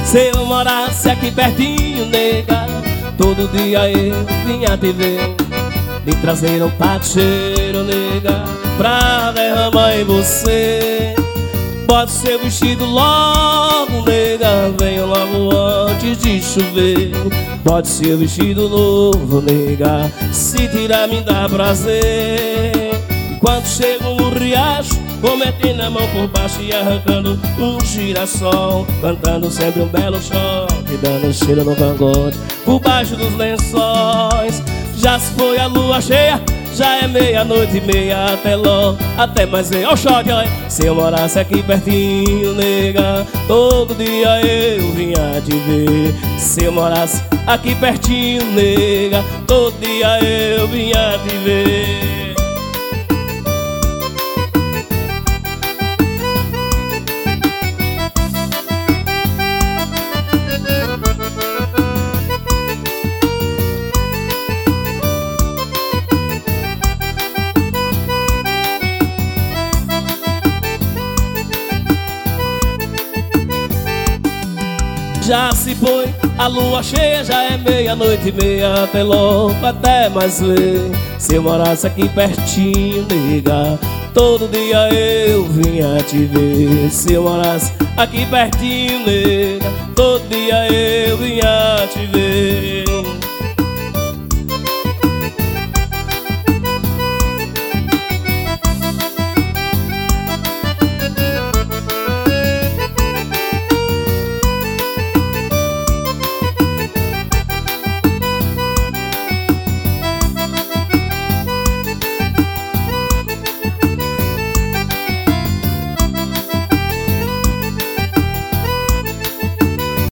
Se eu morasse aqui pertinho, nega, todo dia eu vinha te ver. Me trazer um pacheiro, nega, pra derramar em você. Bote seu vestido logo, nega, venha logo antes de chover. Bote seu vestido novo, nega, se tirar me dá prazer. E quando chego no riacho, vou metendo a mão por baixo e arrancando um girassol, cantando sempre um belo choque, dando cheiro no cangote por baixo dos lençóis. Já se foi a lua cheia, já é meia-noite e meia, até logo, até mais ver. Ó o choque, olha. Se eu morasse aqui pertinho, nega, todo dia eu vinha te ver. Se eu morasse aqui pertinho, nega, todo dia eu vinha te ver. Já se foi a lua cheia, já é meia-noite e meia, até logo, até mais ver. Se eu morasse aqui pertinho, nega, todo dia eu vinha te ver. Se eu morasse aqui pertinho, nega, todo dia eu vinha te ver.